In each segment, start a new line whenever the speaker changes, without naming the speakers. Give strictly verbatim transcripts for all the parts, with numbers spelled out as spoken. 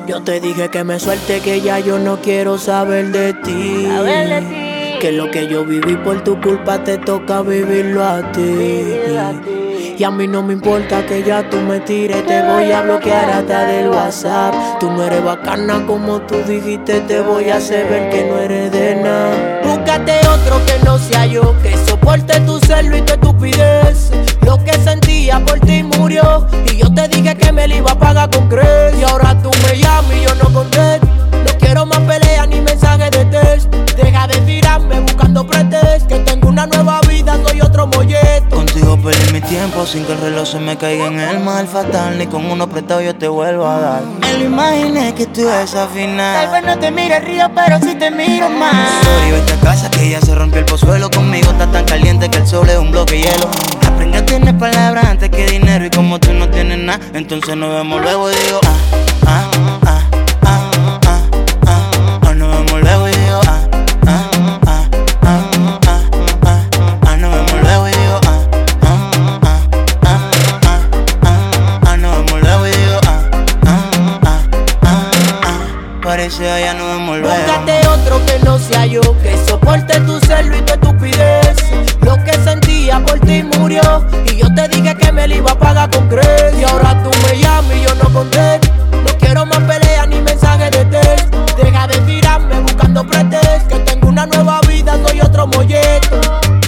Yo te dije que me suelte, que ya yo no quiero saber de ti.
Saber de ti.
Que lo que yo viví por tu culpa te toca vivirlo a ti.
Vivirlo a ti.
Y a mí no me importa que ya tú me tires, te voy a bloquear hasta del WhatsApp. Tú no eres bacana como tú dijiste, te voy a hacer ver que no eres de nada. Búscate otro que no sea yo, que soporte tu celo y tu estupidez. Lo que sentía por ti murió, y yo te dije que me lo iba a pagar con crees. Y ahora tú me llamas y yo no contesto. No quiero más peleas ni mensajes de test. Deja de tirarme buscando pretextos, que tengo una nueva vida, soy otro molleto.
Contigo perdí mi tiempo sin que el reloj se me caiga en el mal fatal. Ni con uno prestado yo te vuelvo a dar. Me lo imaginé que tú ibas a afinar.
Tal vez no te mire el río, pero sí te miro más.
Sorry, vete a casa que ya se rompió el pozuelo. Conmigo está tan caliente que el sol es un bloque de hielo. Aprende a tener palabras antes que dinero. Y como tú no tienes nada, entonces nos vemos luego y digo ah, ah, ah, ah, ah, ah, ah, nos vemos luego y digo ah, ah, ah, ah, ah, ah, ah, nos vemos luego y digo ah, ah, ah, ah, ah, ah, ah, nos vemos luego y digo ah, ah, ah, ah, ah, parece allá nos vemos luego.
Búscate otro que no sea yo, que soporte tu celo y tu estupidez. Lo que sentía por ti murió, y yo te dije que me lo iba a pagar con crees. Y ahora tú me llamas y yo no contesto. No quiero más peleas ni mensajes de test. Deja de tirarme buscando pretextos, que tengo una nueva vida, soy otro molleto.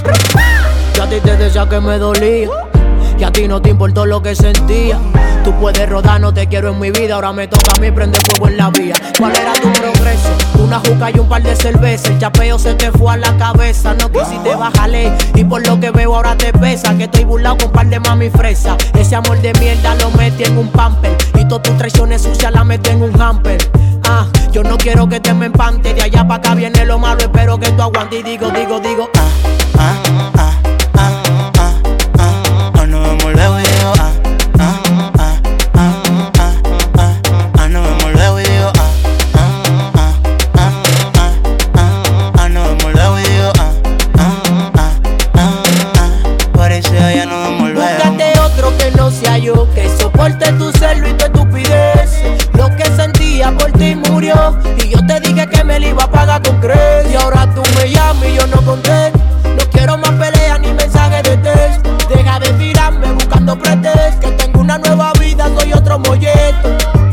Yo a ti te decía que me dolía, y a ti no te importó lo que sentía. Tú puedes rodar, no te quiero en mi vida. Ahora me toca a mí prender fuego en la vía. ¿Cuál era tu progreso? Una juca y un par de cervezas. El chapeo se te fue a la cabeza. No quisiste bajarle, y por lo que veo ahora te pesa. Que estoy burlado con un par de mami fresa. Ese amor de mierda lo metí en un pamper, y todas tus traiciones sucias las metí en un hamper. Ah, yo no quiero que te me empante. De allá para acá viene lo malo, espero que tú aguantes. Y digo, digo, digo ah,
ah, ah, ah, ah, ah, ah, nos vemos luego y digo ah, ah, ah, ah, ah, ah, ah, nos vemos luego y digo ah, ah, ah, ah, ah, ah, ah, nos vemos luego y digo ah, ah, ah, ah, ah, parece allá nos vemos luego.
Búscate otro que no sea yo, que soporte tu celo y tu estupidez. Lo que sentía por ti murió, y yo te dije que me lo iba a pagar con crees. Y ahora tú me llamas y yo no contesto. No quiero más peleas ni mensajes de test. Deja de tirarme buscando pretextos, que tengo una nueva vida, soy otro molleto.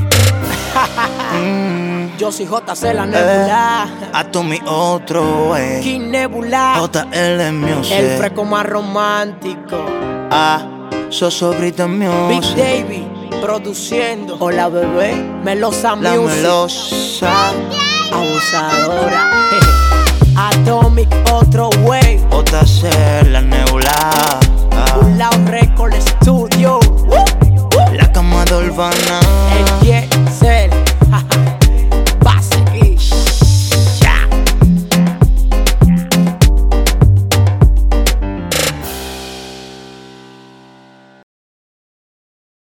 mm,
Yo soy J C la Nebula,
eh, a tu mi otro wey,
King Nebula,
J L Music,
el fresco más romántico.
ah, Sosobrita
Big
Music,
Davey produciendo. Hola bebé, Melosa
la
Music,
melosa,
abusadora. Atomic, otro way.
J C la Nebula.